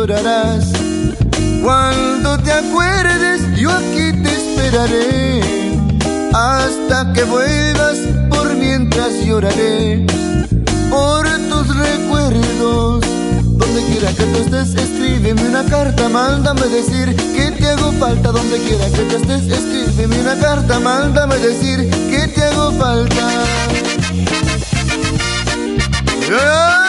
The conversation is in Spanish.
llorarás. Cuando te acuerdes, yo aquí te esperaré. Hasta que vuelvas, por mientras lloraré por tus recuerdos. Donde quiera que tú estés, escríbeme una carta, mándame decir que te hago falta. Donde quiera que tú estés, escríbeme una carta, mándame decir que te hago falta.